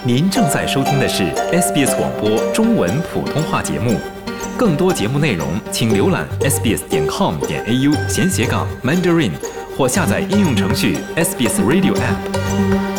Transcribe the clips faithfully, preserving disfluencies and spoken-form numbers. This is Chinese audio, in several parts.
您正在收听的是 S B S 广播中文普通话节目，更多节目内容请浏览 s b s 点 com 点 a u 闲斜杠 Mandarin 或下载应用程序 S B S Radio App。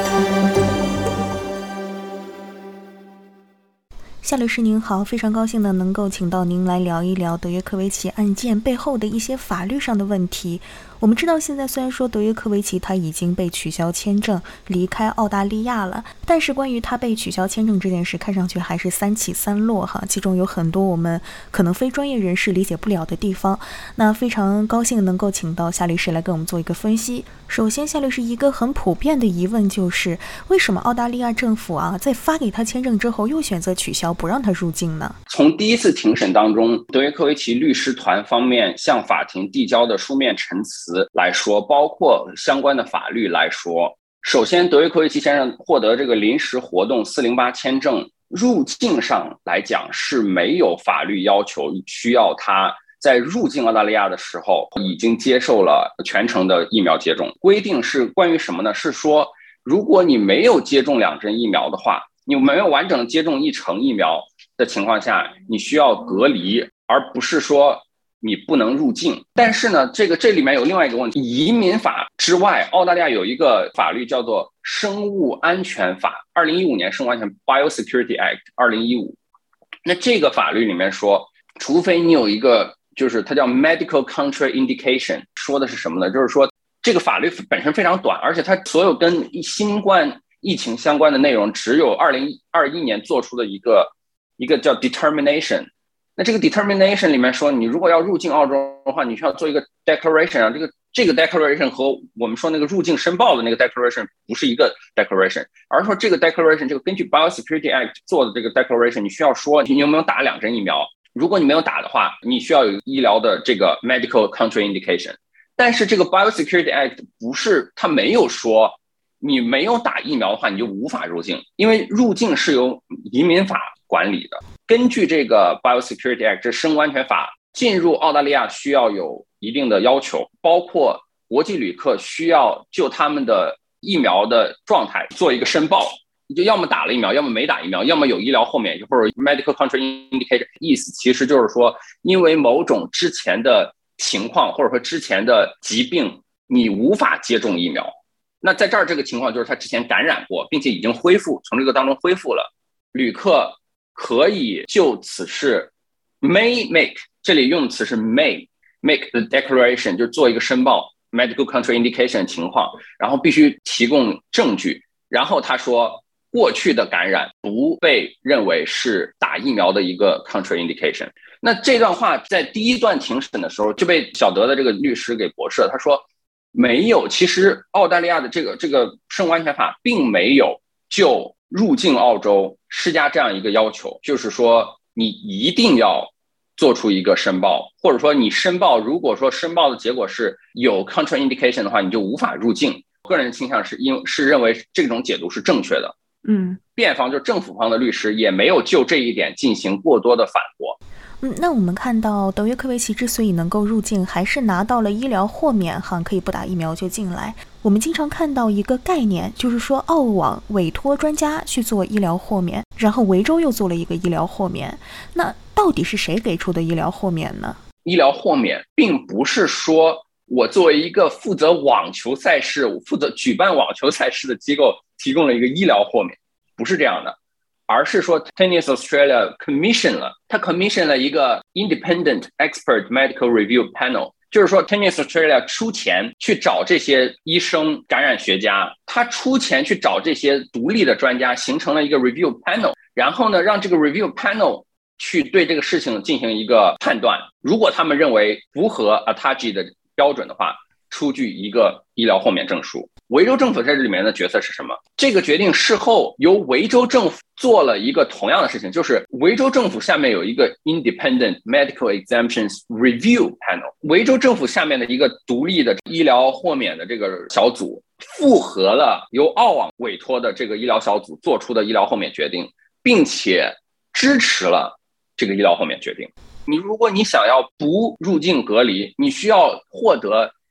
夏律师您好，非常高兴的能够请到您来聊一聊德约科维奇案件背后的一些法律上的问题。我们知道现在虽然说德约科维奇他已经被取消签证离开澳大利亚了，但是关于他被取消签证这件事看上去还是三起三落哈，其中有很多我们可能非专业人士理解不了的地方。那非常高兴能够请到夏律师来跟我们做一个分析。首先夏律师一个很普遍的疑问就是为什么澳大利亚政府啊在发给他签证之后又选择取消不让他入境呢？ 从第一次庭审当中，德约科维奇律师团方面向法庭递交的书面陈词来说，包括相关的法律来说，首先德约科维奇先生获得这个临时活动四零八签证，入境上来讲是没有法律要求需要他在入境澳大利亚的时候已经接受了全程的疫苗接种。规定是关于什么呢？是说如果你没有接种两针疫苗的话，你没有完整接种一程疫苗的情况下，你需要隔离，而不是说你不能入境。但是呢，这个这里面有另外一个问题，移民法之外，澳大利亚有一个法律叫做生物安全法，二零一五年生物安全 Biosecurity Act 二零一五。那这个法律里面说，除非你有一个就是它叫 medical contraindication， 说的是什么呢？就是说这个法律本身非常短，而且它所有跟新冠疫情相关的内容只有二零二一年做出的一个一个叫 determination。 那这个 determination 里面说，你如果要入境澳洲的话，你需要做一个 declaration 啊，这个这个 declaration 和我们说那个入境申报的那个 declaration 不是一个 declaration， 而是说这个 declaration 这个根据 Biosecurity Act 做的这个 declaration， 你需要说你有没有打两针疫苗，如果你没有打的话，你需要有医疗的这个 medical contraindication。 但是这个 Biosecurity Act 不是，它没有说你没有打疫苗的话你就无法入境，因为入境是由移民法管理的。根据这个 Biosecurity Act 这生物安全法，进入澳大利亚需要有一定的要求，包括国际旅客需要就他们的疫苗的状态做一个申报，你就要么打了疫苗，要么没打疫苗，要么有医療豁免或者 medical contraindication。 意思其实就是说，因为某种之前的情况或者说之前的疾病你无法接种疫苗。那在这儿这个情况就是他之前感染过并且已经恢复，从这个当中恢复了，旅客可以就此事 may make， 这里用词是 may make the declaration， 就是做一个申报 medical contraindication 的情况，然后必须提供证据。然后他说过去的感染不被认为是打疫苗的一个 contraindication。 那这段话在第一段庭审的时候就被小德的这个律师给驳斥了，他说没有，其实澳大利亚的这个这个生物安全法并没有就入境澳洲施加这样一个要求，就是说你一定要做出一个申报，或者说你申报如果说申报的结果是有 contraindication 的话，你就无法入境。个人倾向是因是认为这种解读是正确的。 嗯， 辩方就是政府方的律师也没有就这一点进行过多的反驳。 嗯，那我们看到德约科维奇之所以能够入境，还是拿到了医疗豁免哈，可以不打疫苗就进来。我们经常看到一个概念，就是说澳网委托专家去做医疗豁免，然后维州又做了一个医疗豁免。那到底是谁给出的医疗豁免呢？ 医疗豁免并不是说我作为一个负责网球赛事、负责举办网球赛事的机构提供了一个医疗豁免，不是这样的，而是说 Tennis Australia commission 了，他 commission 了一个 independent expert medical review panel， 就是说 Tennis Australia 出钱去找这些医生、感染学家，他出钱去找这些独立的专家，形成了一个 review panel， 然后呢，让这个 review panel 去对这个事情进行一个判断，如果他们认为符合 A T A G I 的标准的话，出具一个医疗豁免证书。维州政府在这里面的角色是什么？这个决定事后由维州政府做了一个同样的事情，就是维州政府下面有一个 Independent Medical Exemptions Review Panel， 维州政府下面的一个独立的医疗豁免的这个小组复核了由澳网委托的这个医疗小组做出的医疗豁免决定，并且支持了这个医疗豁免决定。你如果你想要不入境隔离，你需要获得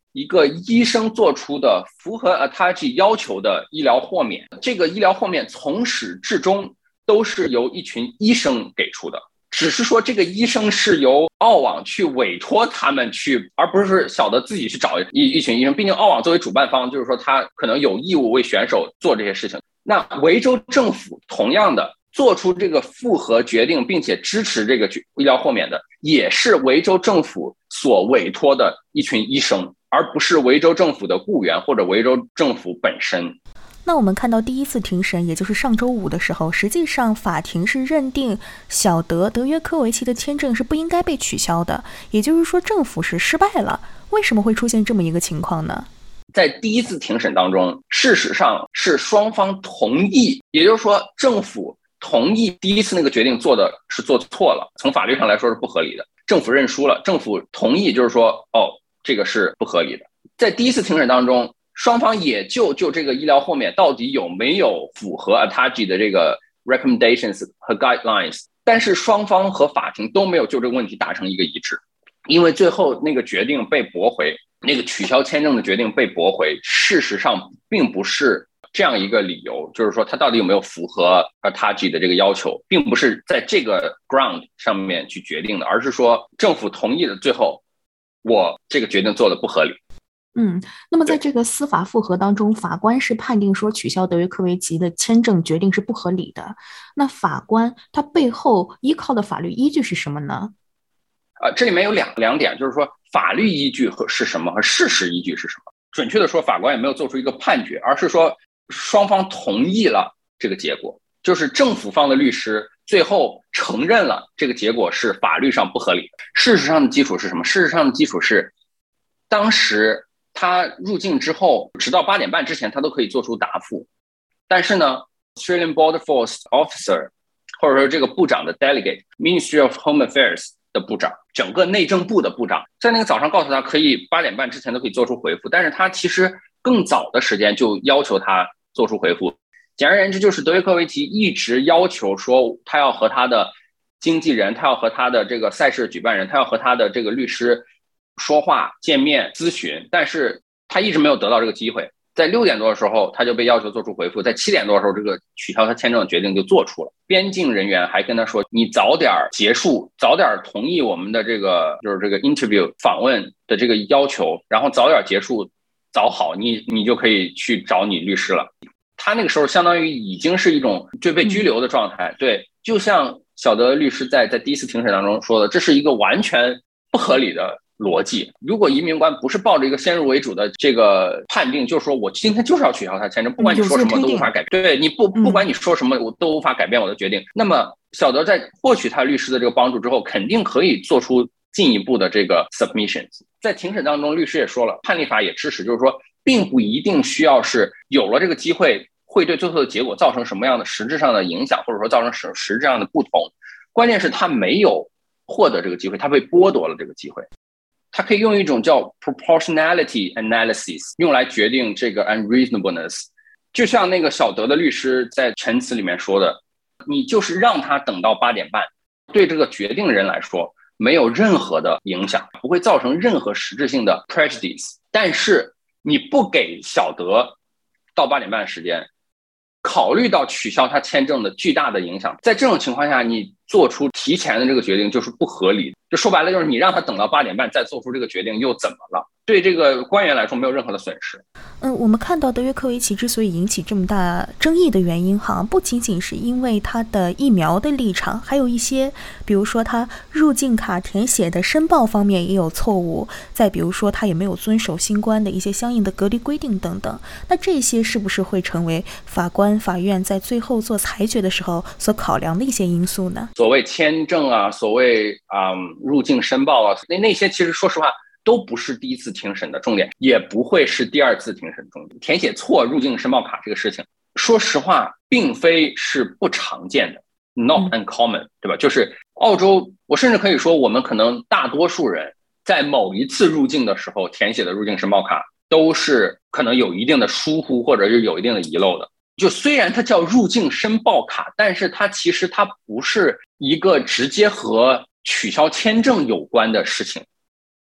一个医生做出的符合 A T A G 要求的医疗豁免，这个医疗豁免从始至终都是由一群医生给出的，只是说这个医生是由澳网去委托他们去，而不是小德自己去找一一群医生。毕竟澳网作为主办方，就是说他可能有义务为选手做这些事情。那维州政府同样的做出这个复核决定，并且支持这个医疗豁免的，也是维州政府所委托的一群医生，而不是维州政府的雇员或者维州政府本身。 那我们看到第一次庭审，也就是上周五的时候，实际上法庭是认定小德德约科维奇的签证是不应该被取消的，也就是说政府是失败了。为什么会出现这么一个情况呢？ 在第一次庭审当中，事实上是双方同意，也就是说政府同意第一次那个决定做的是做错了，从法律上来说是不合理的，政府认输了，政府同意就是说哦，这个是不合理的。在第一次庭审当中，双方也就就这个医疗豁免到底有没有符合 A T A G 的这个 recommendations 和 guidelines， 但是双方和法庭都没有就这个问题达成一个一致，因为最后那个决定被驳回，那个取消签证的决定被驳回，事实上并不是这样一个理由，就是说他到底有没有符合 A T A G 的这个要求，并不是在这个 ground 上面去决定的，而是说政府同意的，最后我这个决定做的不合理。 嗯，那么在这个司法复核当中，法官是判定说取消德约科维奇的签证决定是不合理的。那法官他背后依靠的法律依据是什么呢？ 呃，这里面有两两点，就是说法律依据和是什么和事实依据是什么。准确的说，法官也没有做出一个判决，而是说双方同意了这个结果，就是政府方的律师最后承认了这个结果是法律上不合理的。事实上的基础是什么？事实上的基础是当时他入境之后，直到八点半之前，他都可以做出答复。但是呢 ，Australian Border Force Officer 或者说这个部长的 Delegate、Ministry of Home Affairs 的部长，整个内政部的部长，在那个早上告诉他可以八点半之前都可以做出回复，但是他其实更早的时间就要求他做出回复。简而言之，就是德约科维奇一直要求说，他要和他的经纪人，他要和他的这个赛事举办人，他要和他的这个律师说话、见面、咨询，但是他一直没有得到这个机会。在六点多的时候，他就被要求做出回复；在七点多的时候，这个取消他签证的决定就做出了。边境人员还跟他说：“你早点结束，早点同意我们的这个就是这个 interview 访问的这个要求，然后早点结束，早好，你你就可以去找你律师了。”他那个时候相当于已经是一种就被拘留的状态。对，就像小德律师在在第一次庭审当中说的，这是一个完全不合理的逻辑。如果移民官不是抱着一个先入为主的这个判定，就是说我今天就是要取消他签证，不管你说什么都无法改变，对，你不不管你说什么我都无法改变我的决定，那么小德在获取他律师的这个帮助之后，肯定可以做出进一步的这个 submissions。 在庭审当中，律师也说了，判例法也支持，就是说并不一定需要是有了这个机会会对最后的结果造成什么样的实质上的影响，或者说造成实实质上的不同，关键是他没有获得这个机会，他被剥夺了这个机会。他可以用一种叫 proportionality analysis 用来决定这个 unreasonableness。 就像那个小德的律师在陈词里面说的，你就是让他等到八点半，对这个决定人来说没有任何的影响，不会造成任何实质性的 prejudice， 但是你不给小德到八点半时间，考虑到取消他签证的巨大的影响，在这种情况下你做出提前的这个决定就是不合理的。就说白了，就是你让他等到八点半再做出这个决定又怎么了？对这个官员来说没有任何的损失。 嗯，我们看到德约科维奇之所以引起这么大争议的原因哈，不仅仅是因为他的疫苗的立场，还有一些比如说他入境卡填写的申报方面也有错误，再比如说他也没有遵守新冠的一些相应的隔离规定等等。那这些是不是会成为法官法院在最后做裁决的时候所考量的一些因素呢？ 所谓签证啊，所谓嗯入境申报啊，那那些其实说实话都不是第一次庭审的重点，也不会是第二次庭审重点。填写错入境申报卡这个事情，说实话并非是不常见的， not uncommon， 对吧？就是澳洲，我甚至可以说我们可能大多数人在某一次入境的时候填写的入境申报卡都是可能有一定的疏忽或者是有一定的遗漏的。就虽然它叫入境申报卡，但是它其实它不是一个直接和取消签证有关的事情，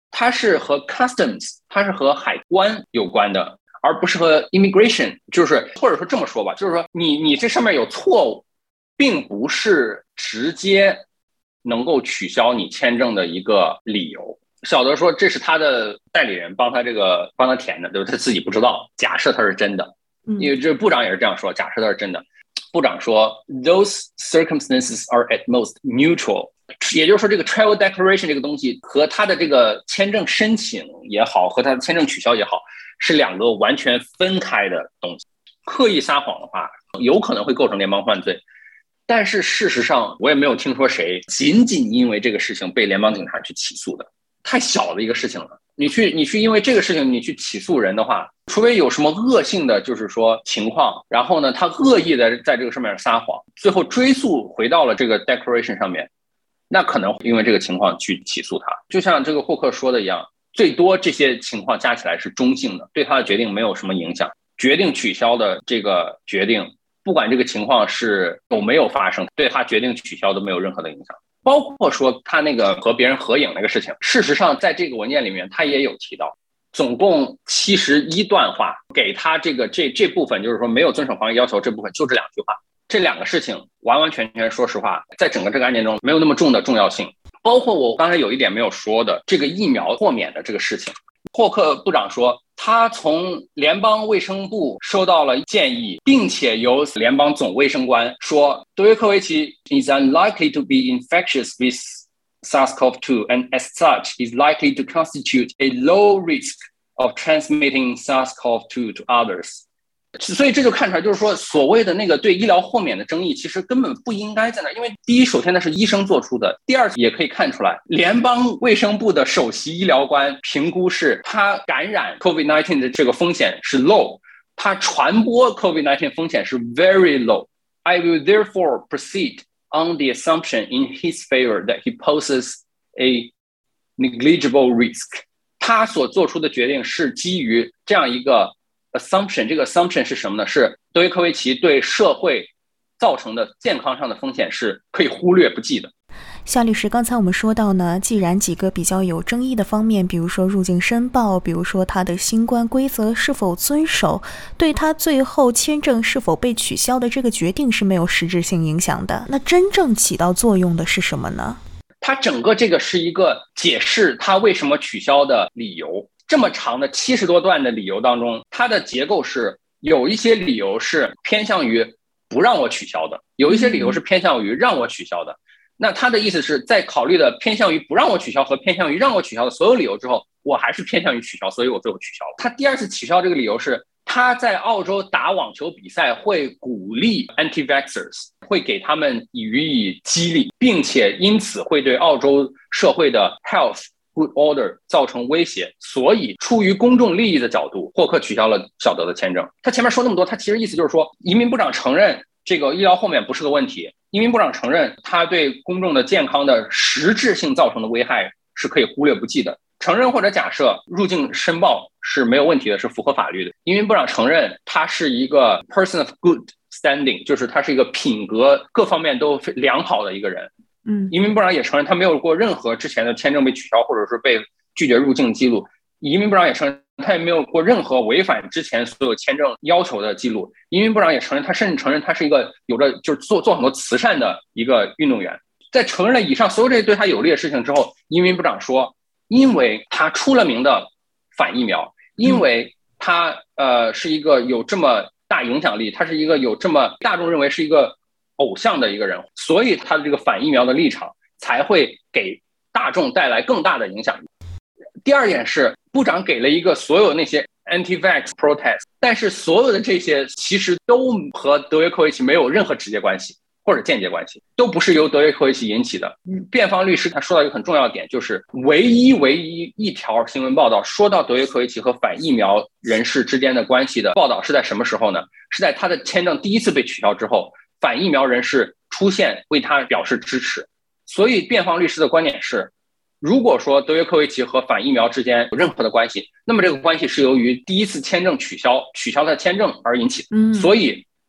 它是和 customs， 它是和海关有关的，而不是和 immigration。就是或者说这么说吧，就是说你你这上面有错误，并不是直接能够取消你签证的一个理由。小德说这是他的代理人帮他这个帮他填的，对吧？他自己不知道。假设他是真的，因为这部长也是这样说，假设他是真的。部长说 those circumstances are at most neutral， 也就是说这个 travel declaration 这个东西和他的这个签证申请也好，和他的签证取消也好，是两个完全分开的东西。刻意撒谎的话有可能会构成联邦犯罪，但是事实上我也没有听说谁仅仅因为这个事情被联邦警察去起诉的，太小的一个事情了。你去你去因为这个事情你去起诉人的话，除非有什么恶性的就是说情况，然后呢他恶意的在这个上面撒谎，最后追溯回到了这个 declaration 上面，那可能因为这个情况去起诉他。就像这个霍克说的一样，最多这些情况加起来是中性的，对他的决定没有什么影响。决定取消的这个决定，不管这个情况是有没有发生，对他决定取消都没有任何的影响。包括说他那个和别人合影那个事情，事实上在这个文件里面他也有提到，总共七十一段话，给他这个这这部分就是说没有遵守防疫要求这部分就这两句话，这两个事情完完全全说实话在整个这个案件中没有那么重的重要性。包括我刚才有一点没有说的，这个疫苗豁免的这个事情，霍克部长说他从联邦卫生部收到了建议，并且由联邦总卫生官说德约科维奇 is unlikely to be infectious with SARS-C o V two and as such is likely to constitute a low risk of transmitting SARS-C o V two to others。 所以这就看出来，就是说所谓的那个对医疗豁免的争议其实根本不应该在那，因为第一首先那是医生做出的，第二也可以看出来联邦卫生部的首席医疗官评估是他感染 COVID 十九 的这个风险是 low， 他传播 COVID 十九 风险是 very low。 I will therefore proceed on the assumption in his favor that he poses a negligible risk。 他所做出的决定是基于这样一个assumption， 这个 assumption 是什么呢？是德约科维奇对社会造成的健康上的风险是可以忽略不计的。 夏律师，刚才我们说到呢，既然几个比较有争议的方面，比如说入境申报，比如说他的新冠规则是否遵守，对他最后签证是否被取消的这个决定是没有实质性影响的，那真正起到作用的是什么呢？ 他整个这个是一个解释他为什么取消的理由。这么长的七十多段的理由当中，它的结构是有一些理由是偏向于不让我取消的，有一些理由是偏向于让我取消的。那他的意思是在考虑的偏向于不让我取消和偏向于让我取消的所有理由之后，我还是偏向于取消，所以我最后取消了。他第二次取消这个理由是他在澳洲打网球比赛会鼓励 anti-vaxxers， 会给他们予以激励，并且因此会对澳洲社会的 health good order 造成威胁，所以出于公众利益的角度，霍克取消了小德的签证。他前面说那么多，他其实意思就是说，移民部长承认这个医疗豁免不是个问题，移民部长承认他对公众的健康的实质性造成的危害是可以忽略不计的，承认或者假设入境申报是没有问题的，是符合法律的。移民部长承认他是一个 person of good standing， 就是他是一个品格各方面都良好的一个人。嗯，移民部长也承认他没有过任何之前的签证被取消或者是被拒绝入境记录。移民部长也承认他也没有过任何违反之前所有签证要求的记录。移民部长也承认他甚至承认他是一个有着就是做做很多慈善的一个运动员。在承认了以上所有这些对他有利的事情之后，移民部长说，因为他出了名的反疫苗，因为他呃是一个有这么大影响力，他是一个有这么大众认为是一个偶像的一个人，所以他的这个反疫苗的立场才会给大众带来更大的影响力。第二点是，部长给了一个所有那些 anti-vax protest， 但是所有的这些其实都和德约科维奇没有任何直接关系或者间接关系，都不是由德约科维奇引起的。辩方律师他说到一个很重要的点，就是唯一唯一一条新闻报道说到德约科维奇和反疫苗人士之间的关系的报道是在什么时候呢？是在他的签证第一次被取消之后，反疫苗人士出现为他表示支持。所以辩方律师的观点是，如果说德约科维奇和反疫苗之间有任何的关系，那么这个关系是由于第一次签证取消取消他的签证而引起的。嗯，所以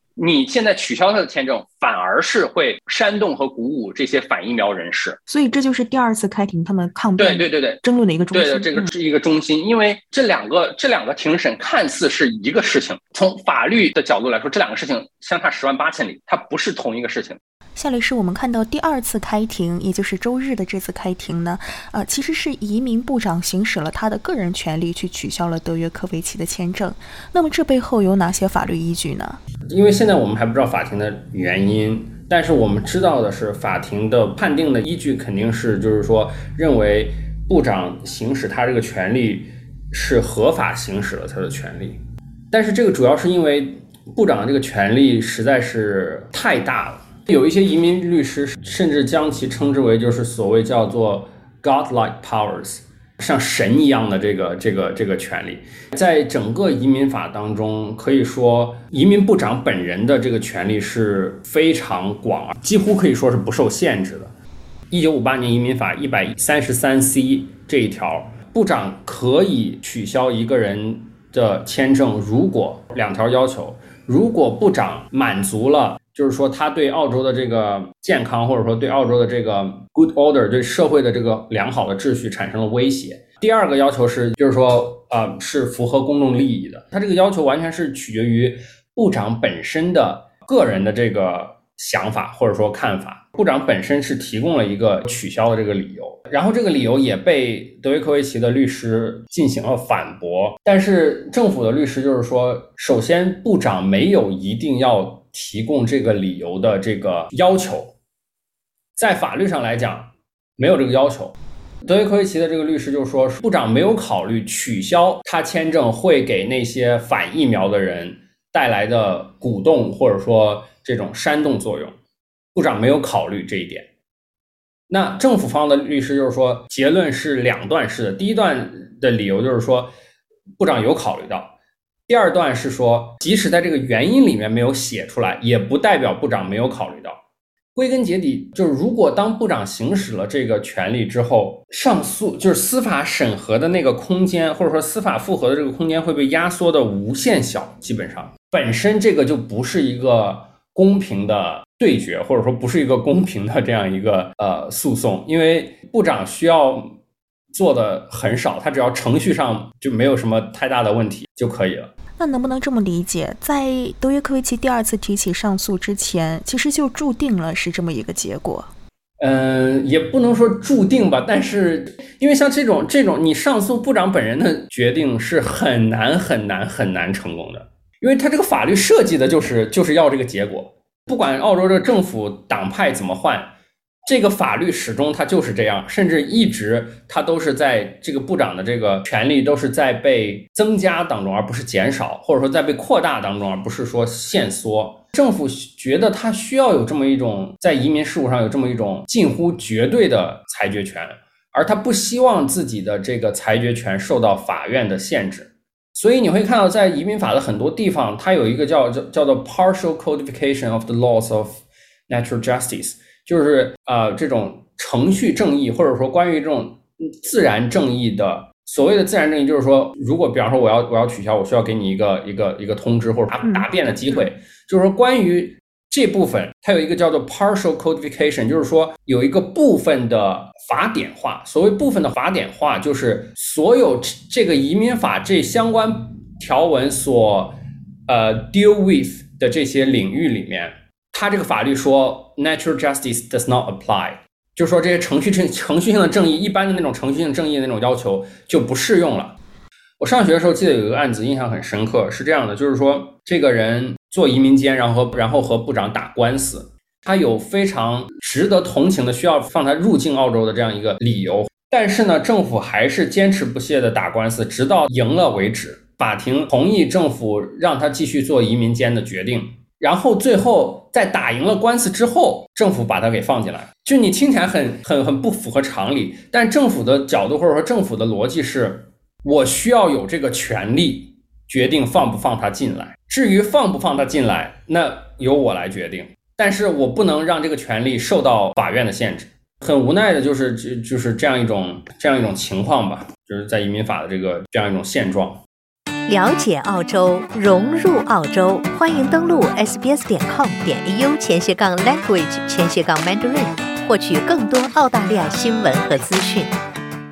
你现在取消他的签证，反而是会煽动和鼓舞这些反疫苗人士。 所以这就是第二次开庭他们抗辩、 对对对对争论的一个中心。 对的，这个是一个中心，因为这两个这两个庭审看似是一个事情，从法律的角度来说，这两个事情相差十万八千里，它不是同一个事情。 夏律师，我们看到第二次开庭，也就是周日的这次开庭呢，呃，其实是移民部长行使了他的个人权利去取消了德约科维奇的签证。那么这背后有哪些法律依据呢？ 因为现在我们还不知道法庭的原因，但是我们知道的是，法庭的判定的依据肯定是，就是说认为部长行使他这个权利是合法行使了他的权利。但是这个主要是因为部长的这个权利实在是太大了。有一些移民律师甚至将其称之为就是所谓叫做 godlike powers， 像神一样的这个这个这个权利。在整个移民法当中，可以说移民部长本人的这个权利是非常广，几乎可以说是不受限制的。一九五八年移民法一百三十三 C 这一条，部长可以取消一个人的签证，如果两条要求，如果部长满足了就是说他对澳洲的这个健康，或者说对澳洲的这个 good order， 对社会的这个良好的秩序产生了威胁。第二个要求是就是说呃，是符合公众利益的。他这个要求完全是取决于部长本身的个人的这个想法或者说看法。部长本身是提供了一个取消的这个理由，然后这个理由也被德约科维奇的律师进行了反驳。但是政府的律师就是说，首先部长没有一定要提供这个理由的这个要求，在法律上来讲没有这个要求。德约科维奇的这个律师就说，部长没有考虑取消他签证会给那些反疫苗的人带来的鼓动或者说这种煽动作用，部长没有考虑这一点。那政府方的律师就是说，结论是两段式的。第一段的理由就是说部长有考虑到，第二段是说即使在这个原因里面没有写出来，也不代表部长没有考虑到。归根结底就是，如果当部长行使了这个权利之后，上诉就是司法审核的那个空间，或者说司法复核的这个空间会被压缩的无限小，基本上本身这个就不是一个公平的对决，或者说不是一个公平的这样一个呃诉讼，因为部长需要做的很少，他只要程序上就没有什么太大的问题就可以了。 那能不能这么理解，在德约科维奇第二次提起上诉之前，其实就注定了是这么一个结果？ 嗯，也不能说注定吧，但是因为像这种这种你上诉部长本人的决定是很难很难很难成功的，因为他这个法律设计的就是就是要这个结果，不管澳洲的政府党派怎么换，这个法律始终它就是这样，甚至一直它都是在这个部长的这个权利都是在被增加当中，而不是减少，或者说在被扩大当中，而不是说限缩。政府觉得它需要有这么一种在移民事务上有这么一种近乎绝对的裁决权，而他不希望自己的这个裁决权受到法院的限制。所以你会看到在移民法的很多地方，它有一个叫叫做 partial codification of the laws of natural justice，就是呃这种程序正义，或者说关于这种自然正义的，所谓的自然正义就是说，如果比方说我要我要取消，我需要给你一个一个一个通知或者答辩的机会，嗯、就是说关于这部分它有一个叫做 partial codification， 就是说有一个部分的法典化。所谓部分的法典化，就是所有这个移民法这相关条文所呃 deal with 的这些领域里面，它这个法律说 natural justice does not apply， 就是说这些程序程序性的正义，一般的那种程序性正义的那种要求就不适用了。我上学的时候记得有一个案子印象很深刻，是这样的，就是说这个人做移民监，然后然后和部长打官司，他有非常值得同情的需要放他入境澳洲的这样一个理由，但是呢政府还是坚持不懈的打官司，直到赢了为止。法庭同意政府让他继续做移民监的决定，然后最后在打赢了官司之后，政府把他给放进来。就你听起来很很很不符合常理，但政府的角度或者说政府的逻辑是，我需要有这个权利决定放不放他进来，至于放不放他进来，那由我来决定，但是我不能让这个权利受到法院的限制。很无奈的就是就就是这样一种这样一种情况吧，就是在移民法的这个这样一种现状。 了解澳洲，融入澳洲，欢迎登录 s b s 点 com 点 a u 前斜杠 language 前斜杠 mandarin，获取更多澳大利亚新闻和资讯。